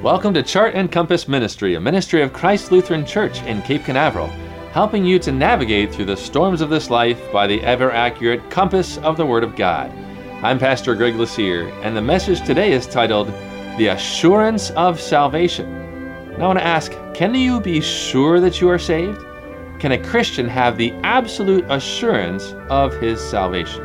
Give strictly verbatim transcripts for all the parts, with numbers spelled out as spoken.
Welcome to Chart and Compass Ministry, a ministry of Christ Lutheran Church in Cape Canaveral, helping you to navigate through the storms of this life by the ever-accurate compass of the Word of God. I'm Pastor Greg Lassier, and the message today is titled, The Assurance of Salvation. Now I want to ask, can you be sure that you are saved? Can a Christian have the absolute assurance of his salvation?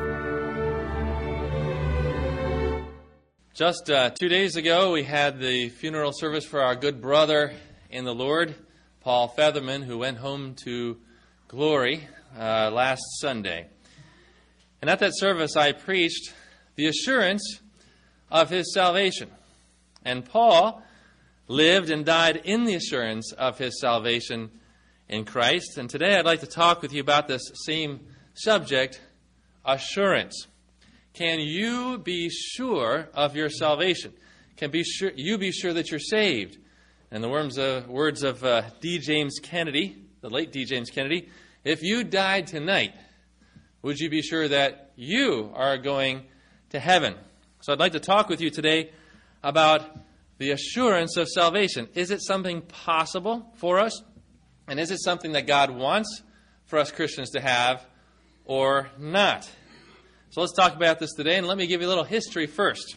Just uh, two days ago, we had the funeral service for our good brother in the Lord, Paul Featherman, who went home to glory uh, last Sunday. And at that service, I preached the assurance of his salvation. And Paul lived and died in the assurance of his salvation in Christ. And today I'd like to talk with you about this same subject, assurance. Can you be sure of your salvation? Can be sure, you be sure that you're saved? And the words of, words of uh, D. James Kennedy, the late D. James Kennedy, if you died tonight, would you be sure that you are going to heaven? So I'd like to talk with you today about the assurance of salvation. Is it something possible for us? And is it something that God wants for us Christians to have or not? So let's talk about this today, and let me give you a little history first.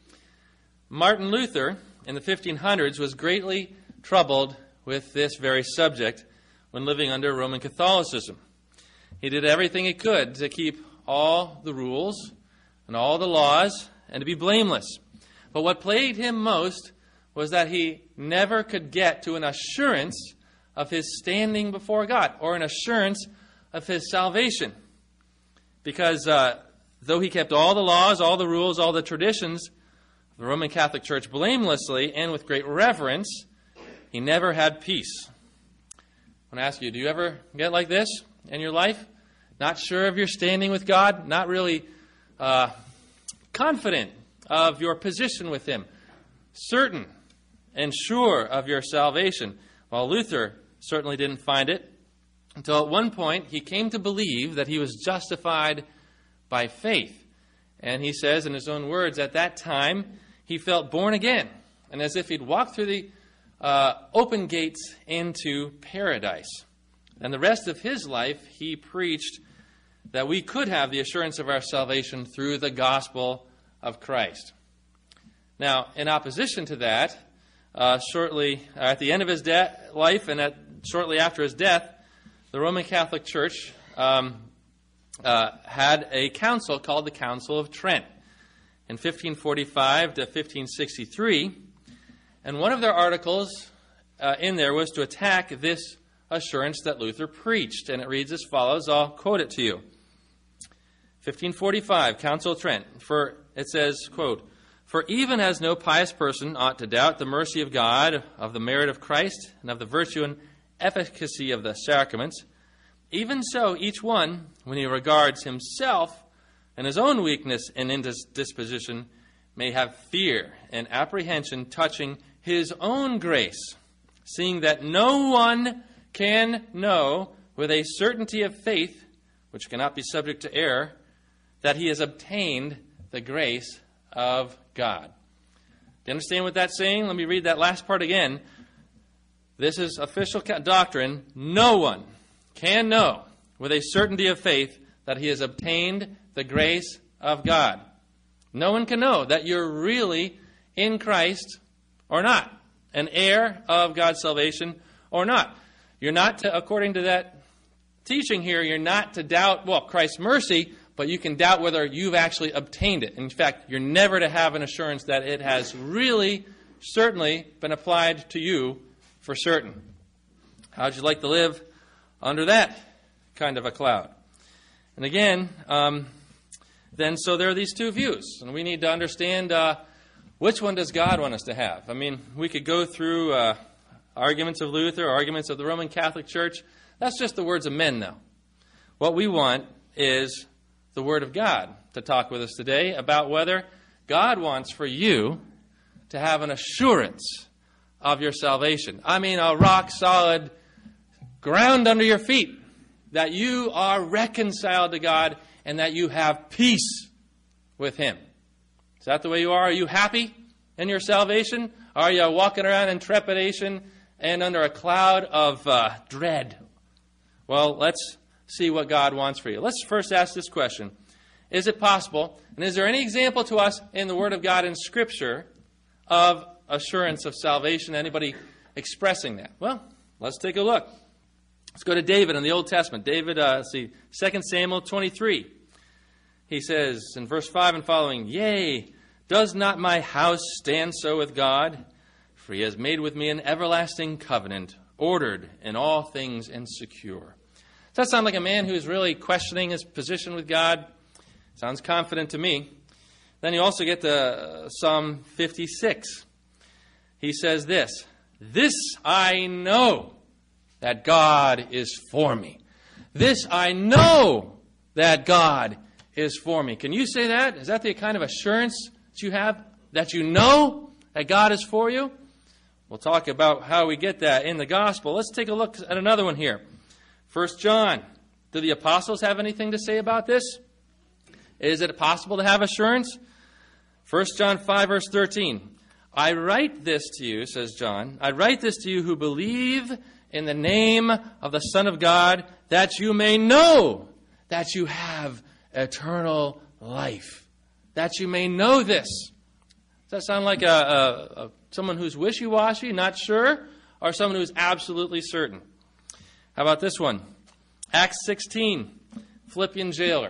Martin Luther, in the fifteen hundreds, was greatly troubled with this very subject when living under Roman Catholicism. He did everything he could to keep all the rules and all the laws and to be blameless. But what plagued him most was that he never could get to an assurance of his standing before God or an assurance of his salvation. Because uh, though he kept all the laws, all the rules, all the traditions of the Roman Catholic Church blamelessly and with great reverence, he never had peace. I want to ask you, do you ever get like this in your life? Not sure of your standing with God? Not really uh, confident of your position with Him? Certain and sure of your salvation? Well, Luther certainly didn't find it until at one point he came to believe that he was justified by faith. And he says in his own words, at that time he felt born again, and as if he'd walked through the uh, open gates into paradise. And the rest of his life he preached that we could have the assurance of our salvation through the gospel of Christ. Now, in opposition to that, uh, shortly uh, at the end of his de- life and at, shortly after his death, the Roman Catholic Church um, Uh, had a council called the Council of Trent in fifteen forty-five to fifteen sixty-three, and one of their articles uh, in there was to attack this assurance that Luther preached, and it reads as follows. I'll quote it to you. fifteen forty-five, Council of Trent. For it says, quote, "For even as no pious person ought to doubt the mercy of God, of the merit of Christ, and of the virtue and efficacy of the sacraments, even so, each one, when he regards himself and his own weakness and indisposition, may have fear and apprehension touching his own grace, seeing that no one can know with a certainty of faith, which cannot be subject to error, that he has obtained the grace of God." Do you understand what that's saying? Let me read that last part again. This is official doctrine. No one can know with a certainty of faith that he has obtained the grace of God. No one can know that you're really in Christ or not, an heir of God's salvation or not. You're not to, according to that teaching here, you're not to doubt, well, Christ's mercy, but you can doubt whether you've actually obtained it. In fact, you're never to have an assurance that it has really, certainly been applied to you for certain. How'd you like to live under that kind of a cloud? And again, um, then so there are these two views, and we need to understand uh, which one does God want us to have. I mean, we could go through uh, arguments of Luther, arguments of the Roman Catholic Church. That's just the words of men, though. What we want is the Word of God to talk with us today about whether God wants for you to have an assurance of your salvation. I mean, a rock-solid ground under your feet, that you are reconciled to God and that you have peace with Him. Is that the way you are? Are you happy in your salvation? Are you walking around in trepidation and under a cloud of uh, dread? Well, let's see what God wants for you. Let's first ask this question. Is it possible, and is there any example to us in the Word of God in Scripture of assurance of salvation? Anybody expressing that? Well, let's take a look. Let's go to David in the Old Testament. David, uh, let's see, Second Samuel twenty-three. He says in verse five and following, Yea, does not my house stand so with God? For he has made with me an everlasting covenant, ordered in all things and secure. Does that sound like a man who is really questioning his position with God? Sounds confident to me. Then you also get to Psalm fifty-six. He says this, This I know, that God is for me. This I know, that God is for me. Can you say that? Is that the kind of assurance that you have? That you know that God is for you? We'll talk about how we get that in the gospel. Let's take a look at another one here. First John. Do the apostles have anything to say about this? Is it possible to have assurance? First John five, verse thirteen. I write this to you, says John, I write this to you who believe in the name of the Son of God, that you may know that you have eternal life. That you may know this. Does that sound like a, a, a someone who's wishy-washy, not sure, or someone who's absolutely certain? How about this one? Acts sixteen, Philippian jailer.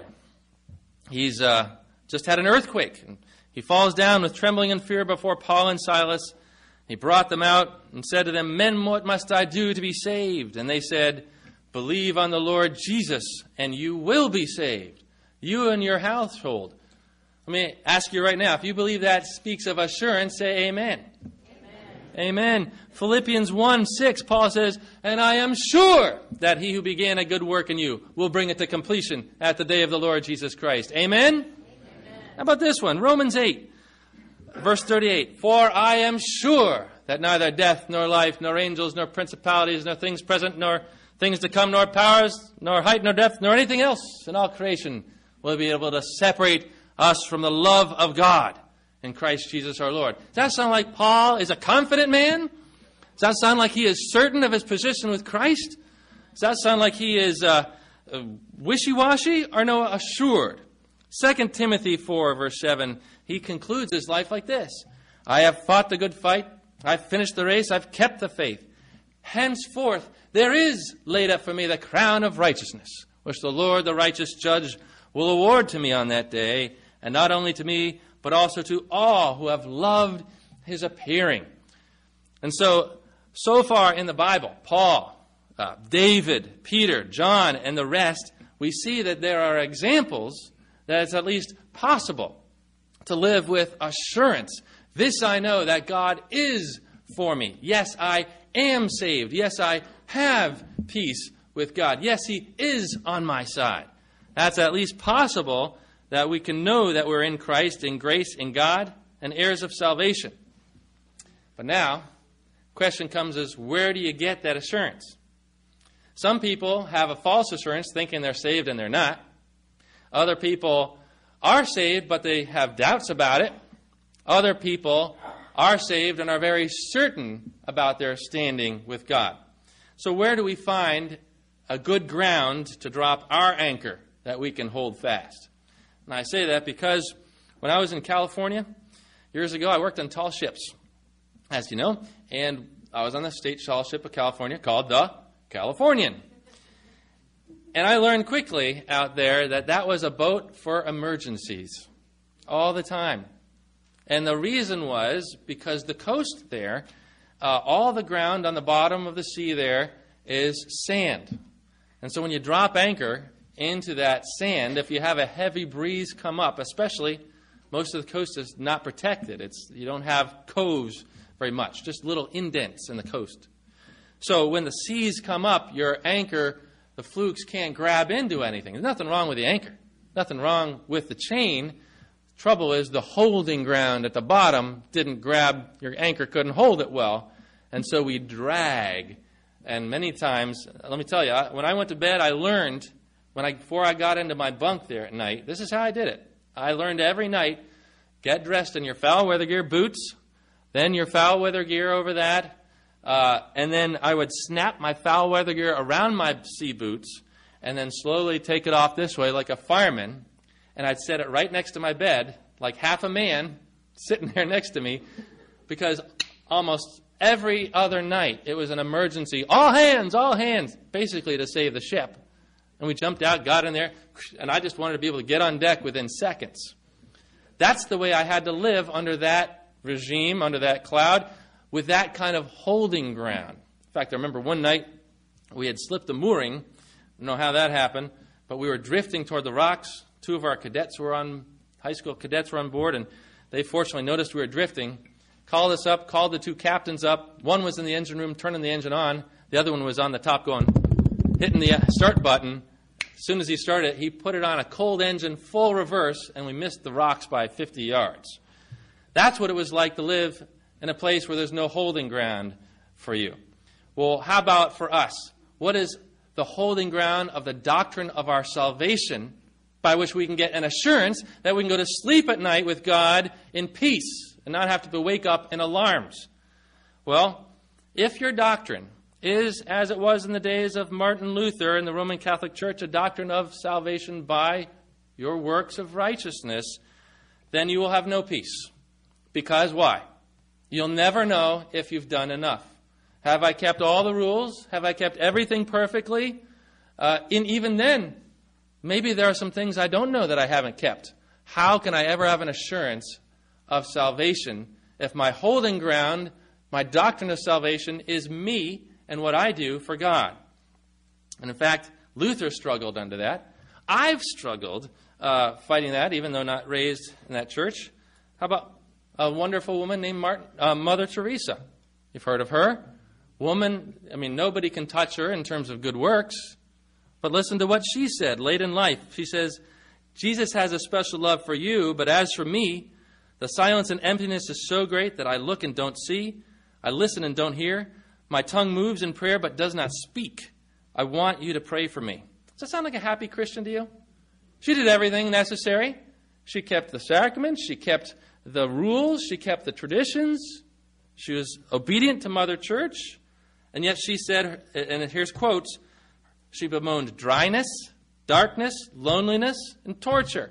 He's uh, just had an earthquake. He falls down with trembling and fear before Paul and Silas. He brought them out and said to them, Men, what must I do to be saved? And they said, Believe on the Lord Jesus, and you will be saved, you and your household. Let me ask you right now, if you believe that speaks of assurance, say amen. Amen. Amen. Philippians one six, Paul says, And I am sure that he who began a good work in you will bring it to completion at the day of the Lord Jesus Christ. Amen? Amen. How about this one? Romans eight, verse thirty-eight. For I am sure that neither death, nor life, nor angels, nor principalities, nor things present, nor things to come, nor powers, nor height, nor depth, nor anything else in all creation will be able to separate us from the love of God in Christ Jesus our Lord. Does that sound like Paul is a confident man? Does that sound like he is certain of his position with Christ? Does that sound like he is uh, uh, wishy-washy or no, assured? Second Timothy four, verse seven, he concludes his life like this. I have fought the good fight. I've finished the race. I've kept the faith. Henceforth, there is laid up for me the crown of righteousness, which the Lord, the righteous judge, will award to me on that day, and not only to me, but also to all who have loved his appearing. And so, so far in the Bible, Paul, uh, David, Peter, John, and the rest, we see that there are examples that it's at least possible to live with assurance. This I know, that God is for me. Yes, I am saved. Yes, I have peace with God. Yes, he is on my side. That's at least possible that we can know that we're in Christ, in grace, in God, and heirs of salvation. But now, the question comes is, where do you get that assurance? Some people have a false assurance, thinking they're saved and they're not. Other people are saved, but they have doubts about it. Other people are saved and are very certain about their standing with God. So where do we find a good ground to drop our anchor that we can hold fast? And I say that because when I was in California years ago, I worked on tall ships, as you know, and I was on the state tall ship of California called the Californian. And I learned quickly out there that that was a boat for emergencies all the time. And the reason was because the coast there, uh, all the ground on the bottom of the sea there is sand. And so when you drop anchor into that sand, if you have a heavy breeze come up, especially most of the coast is not protected. It's you don't have coves very much, just little indents in the coast. So when the seas come up, your anchor, the flukes can't grab into anything. There's nothing wrong with the anchor. Nothing wrong with the chain. Trouble is the holding ground at the bottom didn't grab, your anchor couldn't hold it well, and so we drag. And many times, let me tell you, when I went to bed, I learned, when I before I got into my bunk there at night, this is how I did it. I learned every night, get dressed in your foul weather gear boots, then your foul weather gear over that, uh, and then I would snap my foul weather gear around my sea boots and then slowly take it off this way like a fireman, and I'd set it right next to my bed, like half a man sitting there next to me, because almost every other night it was an emergency. All hands, all hands, basically to save the ship. And we jumped out, got in there, and I just wanted to be able to get on deck within seconds. That's the way I had to live under that regime, under that cloud, with that kind of holding ground. In fact, I remember one night we had slipped the mooring. I don't know how that happened, but we were drifting toward the rocks. Two of our cadets were on, high school cadets were on board, and they fortunately noticed we were drifting, called us up, called the two captains up. One was in the engine room turning the engine on. The other one was on the top going, hitting the start button. As soon as he started, he put it on a cold engine, full reverse, and we missed the rocks by fifty yards. That's what it was like to live in a place where there's no holding ground for you. Well, how about for us? What is the holding ground of the doctrine of our salvation, by which we can get an assurance that we can go to sleep at night with God in peace and not have to wake up in alarms? Well, if your doctrine is, as it was in the days of Martin Luther in the Roman Catholic Church, a doctrine of salvation by your works of righteousness, then you will have no peace. Because why? You'll never know if you've done enough. Have I kept all the rules? Have I kept everything perfectly? Uh, and even then, maybe there are some things I don't know that I haven't kept. How can I ever have an assurance of salvation if my holding ground, my doctrine of salvation, is me and what I do for God? And in fact, Luther struggled under that. I've struggled uh, fighting that, even though not raised in that church. How about a wonderful woman named Martin, uh, Mother Teresa? You've heard of her. Woman, I mean, nobody can touch her in terms of good works. But listen to what she said late in life. She says, Jesus has a special love for you, but as for me, the silence and emptiness is so great that I look and don't see. I listen and don't hear. My tongue moves in prayer but does not speak. I want you to pray for me. Does that sound like a happy Christian to you? She did everything necessary. She kept the sacraments. She kept the rules. She kept the traditions. She was obedient to Mother Church. And yet she said, and here's quotes, she bemoaned dryness, darkness, loneliness, and torture.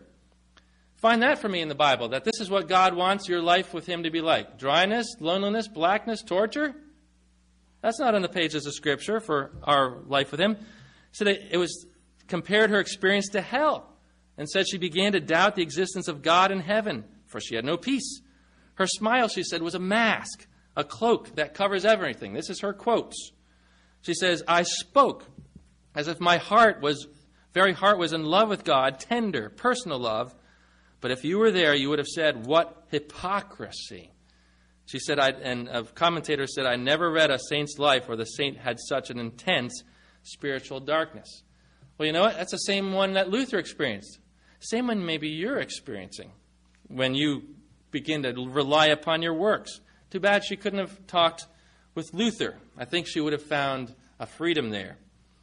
Find that for me in the Bible, that this is what God wants your life with Him to be like. Dryness, loneliness, blackness, torture. That's not on the pages of Scripture for our life with Him. So it was compared her experience to hell and said she began to doubt the existence of God in heaven, for she had no peace. Her smile, she said, was a mask, a cloak that covers everything. This is her quotes. She says, I spoke as if my heart was, very heart was in love with God, tender, personal love. But if you were there, you would have said, what hypocrisy. She said, I, and a commentator said, I never read a saint's life where the saint had such an intense spiritual darkness. Well, you know what? That's the same one that Luther experienced. Same one maybe you're experiencing when you begin to rely upon your works. Too bad she couldn't have talked with Luther. I think she would have found a freedom there.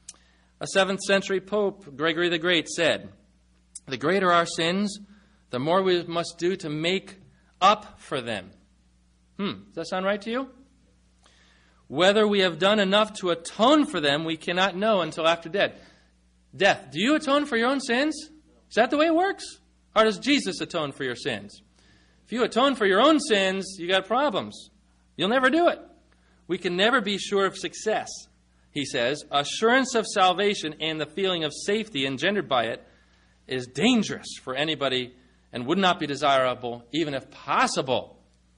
A seventh century Pope, Gregory the Great, said, the greater our sins, the more we must do to make up for them. Hmm, does that sound right to you? Whether we have done enough to atone for them, we cannot know until after death. Death. Do you atone for your own sins? Is that the way it works? Or does Jesus atone for your sins? If you atone for your own sins, you got problems. You'll never do it. We can never be sure of success, he says. Assurance of salvation and the feeling of safety engendered by it is dangerous for anybody and would not be desirable, even if possible.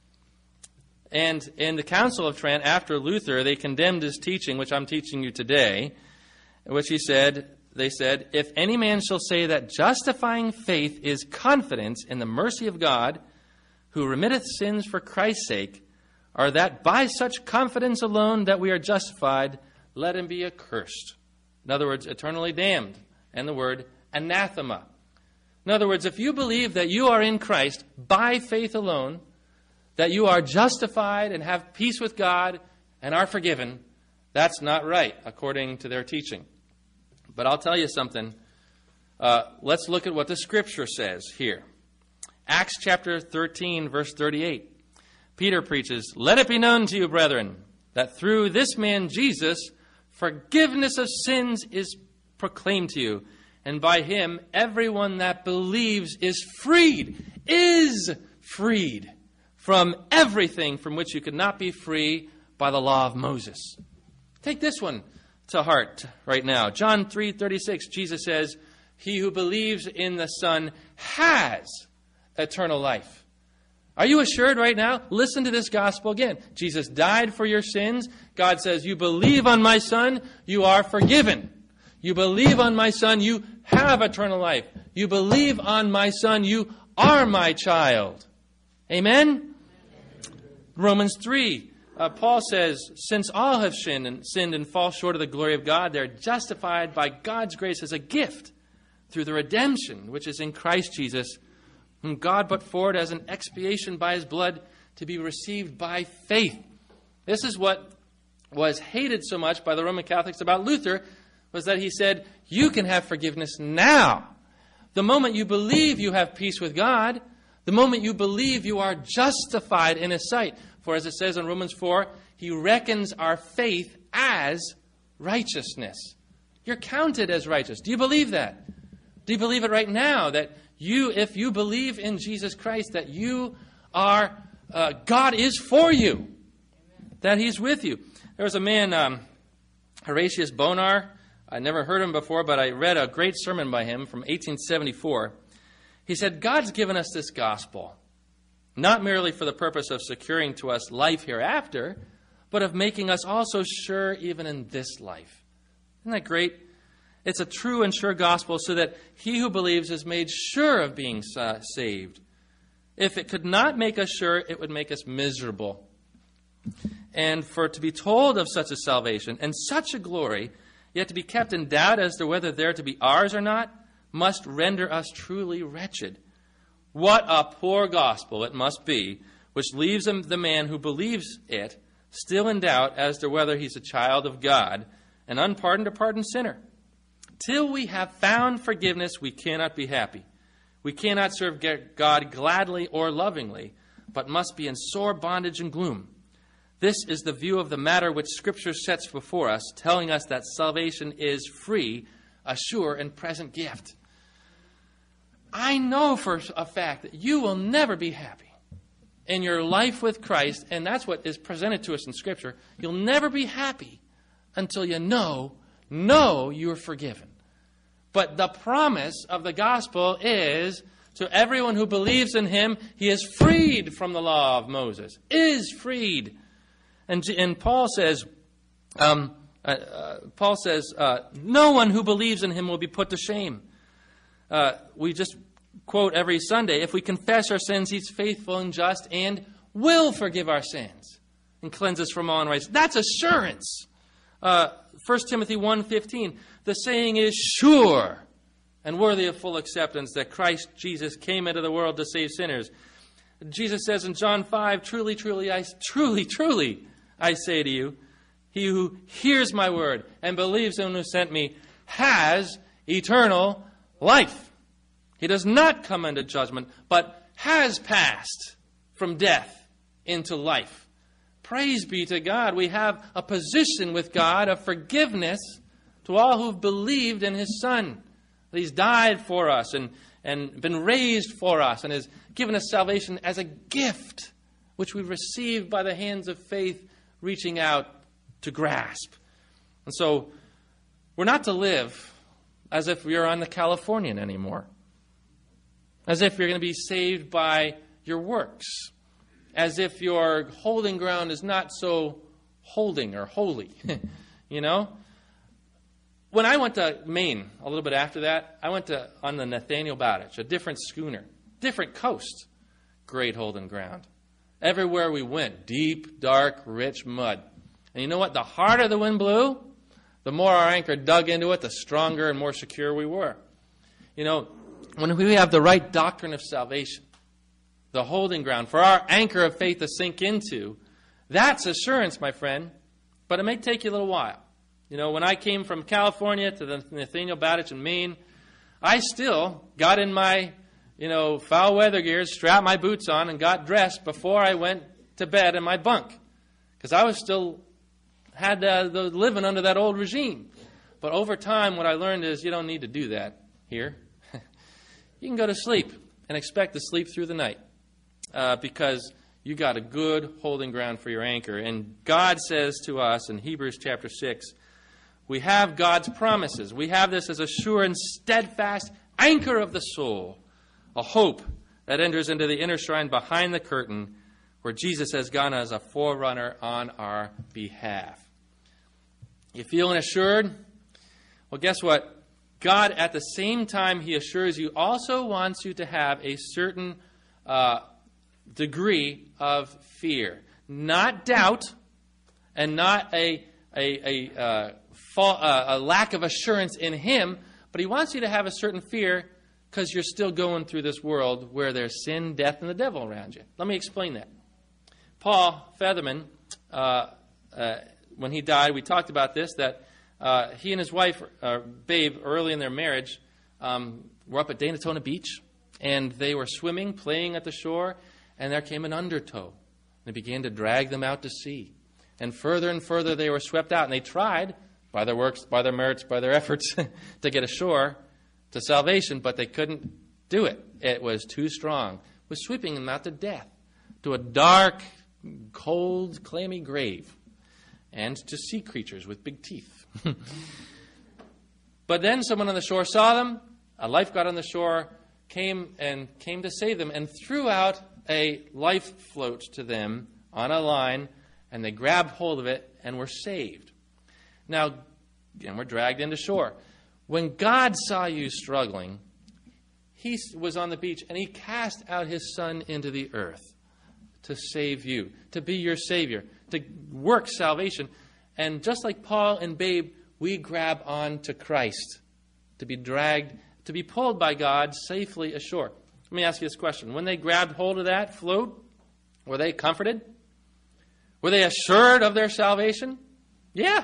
And in the Council of Trent, after Luther, they condemned his teaching, which I'm teaching you today, in which he said, they said, if any man shall say that justifying faith is confidence in the mercy of God, who remitteth sins for Christ's sake, or that by such confidence alone that we are justified, let him be accursed. In other words, eternally damned. And the word anathema. In other words, if you believe that you are in Christ by faith alone, that you are justified and have peace with God and are forgiven, that's not right, according to their teaching. But I'll tell you something. Uh, let's look at what the Scripture says here. Acts chapter thirteen, verse thirty-eight. Peter preaches, "Let it be known to you, brethren, that through this man Jesus, forgiveness of sins is proclaimed to you. And by him, everyone that believes is freed, is freed from everything from which you could not be free by the law of Moses." Take this one to heart right now. John three thirty-six, Jesus says, "He who believes in the Son has eternal life." Are you assured right now? Listen to this gospel again. Jesus died for your sins. God says, you believe on my Son, you are forgiven. You believe on my Son, you have eternal life. You believe on my Son, you are my child. Amen? Romans three, uh, Paul says, "Since all have sinned and, sinned and fall short of the glory of God, they're justified by God's grace as a gift through the redemption which is in Christ Jesus, whom God put forward as an expiation by his blood to be received by faith." This is what was hated so much by the Roman Catholics about Luther, was that he said, you can have forgiveness now. The moment you believe you have peace with God, the moment you believe you are justified in his sight. For as it says in Romans four, he reckons our faith as righteousness. You're counted as righteous. Do you believe that? Do you believe it right now that you, if you believe in Jesus Christ, that you are, uh, God is for you, that he's with you? There was a man, um, Horatius Bonar. I never heard him before, but I read a great sermon by him from eighteen seventy-four. He said, God's given us this gospel, not merely for the purpose of securing to us life hereafter, but of making us also sure even in this life. Isn't that great? It's a true and sure gospel so that he who believes is made sure of being uh, saved. If it could not make us sure, it would make us miserable. And for to be told of such a salvation and such a glory, yet to be kept in doubt as to whether they're to be ours or not, must render us truly wretched. What a poor gospel it must be, which leaves the man who believes it still in doubt as to whether he's a child of God, an unpardoned or pardoned sinner. Till we have found forgiveness, we cannot be happy. We cannot serve God gladly or lovingly, but must be in sore bondage and gloom. This is the view of the matter which Scripture sets before us, telling us that salvation is free, a sure and present gift. I know for a fact that you will never be happy in your life with Christ, and that's what is presented to us in Scripture. You'll never be happy until you know, know you're forgiven. But the promise of the gospel is, to everyone who believes in him, he is freed from the law of Moses, is freed. And, and Paul says, um, uh, uh, Paul says, uh, no one who believes in him will be put to shame. Uh, we just quote every Sunday, if we confess our sins, he's faithful and just and will forgive our sins and cleanse us from all unrighteousness. That's assurance. Uh, First Timothy one fifteen, the saying is sure and worthy of full acceptance that Christ Jesus came into the world to save sinners. Jesus says in John five, truly, truly, I, truly, truly, I say to you, he who hears my word and believes in him who sent me has eternal life. He does not come into judgment, but has passed from death into life. Praise be to God. We have a position with God of forgiveness to all who've believed in his Son. He's died for us and, and been raised for us and has given us salvation as a gift, which we receive by the hands of faith reaching out to grasp. And so we're not to live as if we are on the Californian anymore, as if you're going to be saved by your works, as if your holding ground is not so holding or holy, you know? When I went to Maine a little bit after that, I went to on the Nathaniel Bowditch, a different schooner, different coast, great holding ground. Everywhere we went, deep, dark, rich mud. And you know what? The harder the wind blew, the more our anchor dug into it, the stronger and more secure we were. You know, when we have the right doctrine of salvation, the holding ground for our anchor of faith to sink into, that's assurance, my friend. But it may take you a little while. You know, when I came from California to the Nathaniel Bowditch in Maine, I still got in my, you know, foul weather gear, strapped my boots on, and got dressed before I went to bed in my bunk because I was still had uh, the living under that old regime. But over time, what I learned is you don't need to do that here. You can go to sleep and expect to sleep through the night uh, because you got a good holding ground for your anchor. And God says to us in Hebrews chapter six, we have God's promises. We have this as a sure and steadfast anchor of the soul, a hope that enters into the inner shrine behind the curtain where Jesus has gone as a forerunner on our behalf. You feeling assured? Well, guess what? God, at the same time he assures you, also wants you to have a certain uh, degree of fear. Not doubt and not a, a, a, uh, fall, uh, a lack of assurance in him, but he wants you to have a certain fear because you're still going through this world where there's sin, death, and the devil around you. Let me explain that. Paul Featherman, uh, uh, when he died, we talked about this, that uh, he and his wife, uh, Babe, early in their marriage, um, were up at Daytona Beach, and they were swimming, playing at the shore, and there came an undertow. They began to drag them out to sea. And further and further they were swept out, and they tried, by their works, by their merits, by their efforts, to get ashore to salvation, but they couldn't do it. It was too strong. It was sweeping them out to death, to a dark, cold, clammy grave, and to sea creatures with big teeth. But then someone on the shore saw them. A lifeguard on the shore came and came to save them and threw out a life float to them on a line, and they grabbed hold of it and were saved. Now, and were dragged into shore. When God saw you struggling, he was on the beach and he cast out his Son into the earth to save you, to be your Savior, to work salvation. And just like Paul and Babe, we grab on to Christ, to be dragged, to be pulled by God safely ashore. Let me ask you this question. When they grabbed hold of that float, were they comforted? Were they assured of their salvation? Yeah.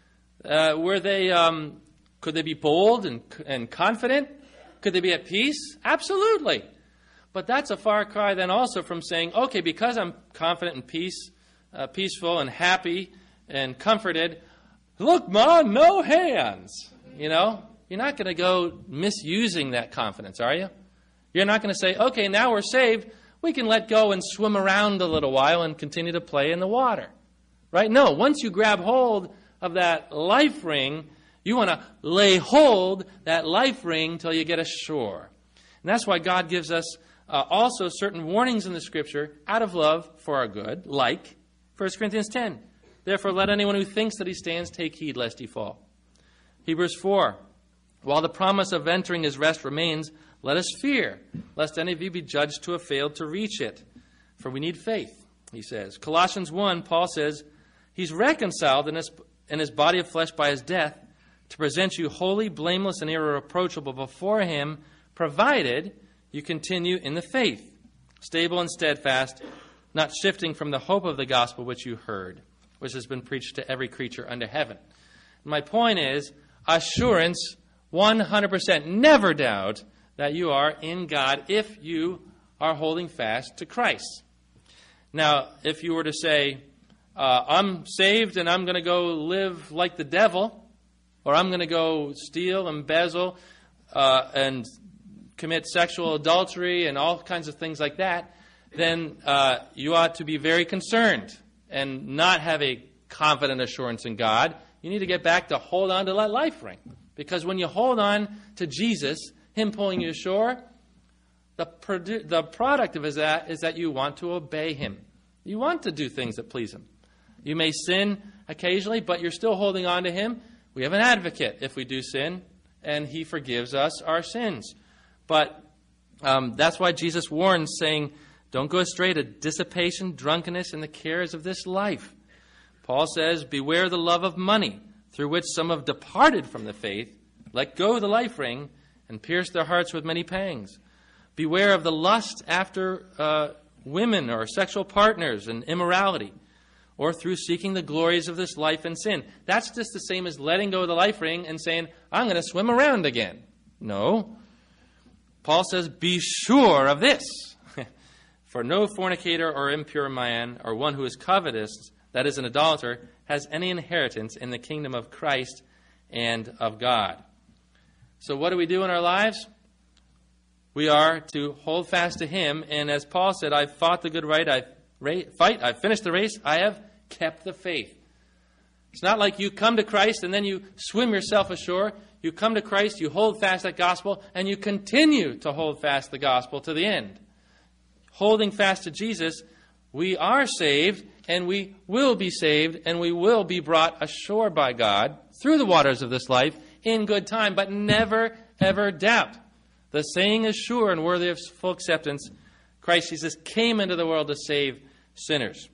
Uh, were they, um, could they be bold and, and confident? Could they be at peace? Absolutely. But that's a far cry then also from saying, okay, because I'm confident and peace, uh, peaceful and happy and comforted, look, Ma, no hands. You know, you're not going to go misusing that confidence, are you? You're not going to say, okay, now we're saved. We can let go and swim around a little while and continue to play in the water. Right? No, once you grab hold of that life ring, you want to lay hold that life ring till you get ashore. And that's why God gives us uh, also certain warnings in the Scripture out of love for our good, like First Corinthians ten. Therefore, let anyone who thinks that he stands take heed lest he fall. Hebrews four. While the promise of entering his rest remains, let us fear, lest any of you be judged to have failed to reach it. For we need faith, he says. Colossians one, Paul says, he's reconciled in his, in his body of flesh by his death to present you holy, blameless, and irreproachable before him, provided you continue in the faith, stable and steadfast, not shifting from the hope of the gospel which you heard, which has been preached to every creature under heaven. My point is, assurance, one hundred percent, never doubt that you are in God if you are holding fast to Christ. Now, if you were to say, uh, I'm saved and I'm going to go live like the devil, or I'm going to go steal, embezzle, uh, and commit sexual adultery and all kinds of things like that, then uh, you ought to be very concerned and not have a confident assurance in God. You need to get back to hold on to that life ring. Because when you hold on to Jesus, him pulling you ashore, the, produ- the product of that is that you want to obey him. You want to do things that please him. You may sin occasionally, but you're still holding on to him. We have an advocate if we do sin, and he forgives us our sins. But um, that's why Jesus warns, saying, don't go astray to dissipation, drunkenness, and the cares of this life. Paul says, beware the love of money, through which some have departed from the faith, let go of the life ring, and pierce their hearts with many pangs. Beware of the lust after uh, women or sexual partners and immorality, or through seeking the glories of this life and sin. That's just the same as letting go of the life ring and saying, I'm going to swim around again. No. Paul says, be sure of this. For no fornicator or impure man or one who is covetous, that is an idolater, has any inheritance in the kingdom of Christ and of God. So what do we do in our lives? We are to hold fast to him. And as Paul said, I've fought the good right, I've ra- fight, I've finished the race, I have kept the faith. It's not like you come to Christ and then you swim yourself ashore. You come to Christ, you hold fast that gospel, and you continue to hold fast the gospel to the end. Holding fast to Jesus, we are saved, and we will be saved, and we will be brought ashore by God through the waters of this life in good time, but never, ever doubt. The saying is sure and worthy of full acceptance. Christ Jesus came into the world to save sinners.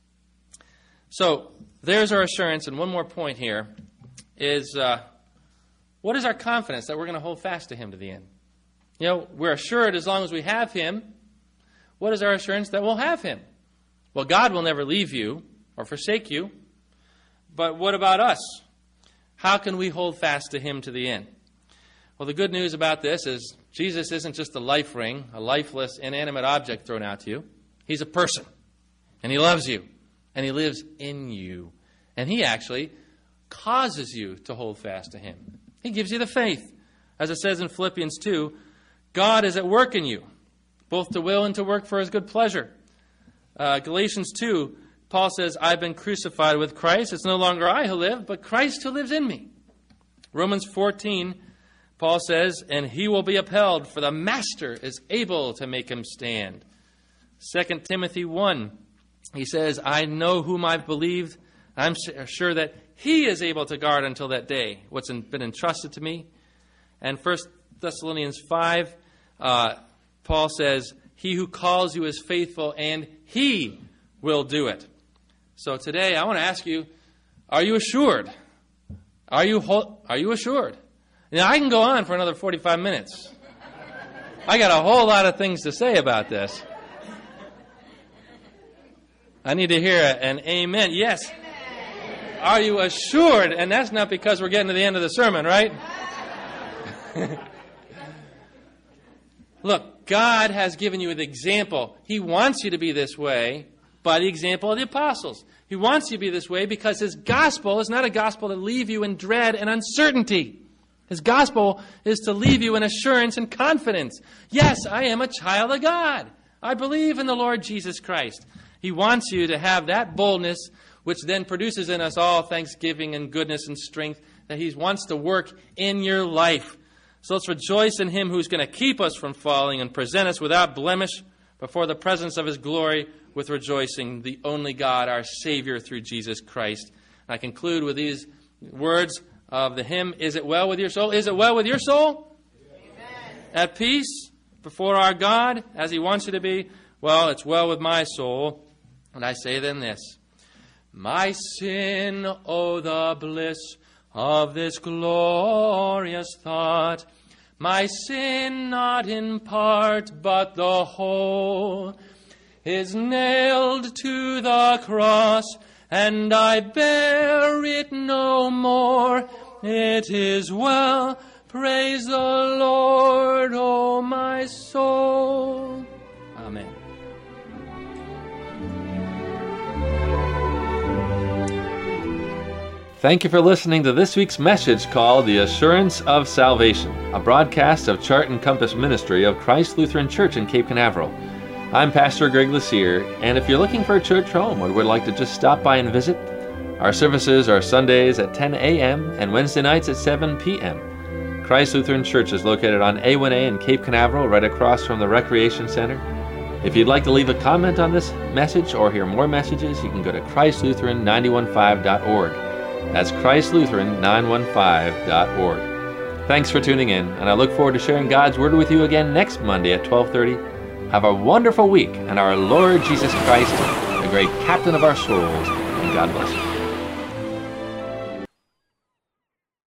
So, there's our assurance, and one more point here is, uh, what is our confidence that we're going to hold fast to him to the end? You know, we're assured as long as we have him. What is our assurance that we'll have him? Well, God will never leave you or forsake you. But what about us? How can we hold fast to him to the end? Well, the good news about this is Jesus isn't just a life ring, a lifeless, inanimate object thrown out to you. He's a person, and he loves you, and he lives in you. And he actually causes you to hold fast to him. He gives you the faith. As it says in Philippians two, God is at work in you, both to will and to work for his good pleasure. Uh, Galatians two, Paul says, I've been crucified with Christ. It's no longer I who live, but Christ who lives in me. Romans fourteen, Paul says, and he will be upheld, for the master is able to make him stand. Second Timothy one, he says, I know whom I've believed. I'm sure that he is able to guard until that day what's been entrusted to me. And First Thessalonians five, uh, Paul says, he who calls you is faithful, and he will do it. So today, I want to ask you, are you assured? Are you ho- are you assured? Now, I can go on for another forty-five minutes. I got a whole lot of things to say about this. I need to hear an amen. Yes. Amen. Are you assured? And that's not because we're getting to the end of the sermon, right? Look, God has given you an example. He wants you to be this way by the example of the apostles. He wants you to be this way because his gospel is not a gospel to leave you in dread and uncertainty. His gospel is to leave you in assurance and confidence. Yes, I am a child of God. I believe in the Lord Jesus Christ. He wants you to have that boldness, which then produces in us all thanksgiving and goodness and strength, that he wants to work in your life. So let's rejoice in him who's going to keep us from falling and present us without blemish before the presence of his glory with rejoicing, the only God, our Savior, through Jesus Christ. And I conclude with these words of the hymn, Is it well with your soul? Is it well with your soul? Amen. At peace before our God, as he wants you to be? Well, it's well with my soul. And I say then this, my sin, oh, the bliss of this glorious thought, my sin not in part but the whole is nailed to the cross, and I bear it no more. It is well, praise the Lord, O my soul. Amen. Thank you for listening to this week's message called The Assurance of Salvation, a broadcast of Chart and Compass Ministry of Christ Lutheran Church in Cape Canaveral. I'm Pastor Greg Lucier, and if you're looking for a church home or would like to just stop by and visit, our services are Sundays at ten a.m. and Wednesday nights at seven p.m. Christ Lutheran Church is located on A one A in Cape Canaveral, right across from the Recreation Center. If you'd like to leave a comment on this message or hear more messages, you can go to Christ Lutheran nine one five dot org. That's Christ Lutheran nine one five dot org. Thanks for tuning in, and I look forward to sharing God's Word with you again next Monday at twelve thirty. Have a wonderful week, and our Lord Jesus Christ, the great captain of our souls, and God bless you.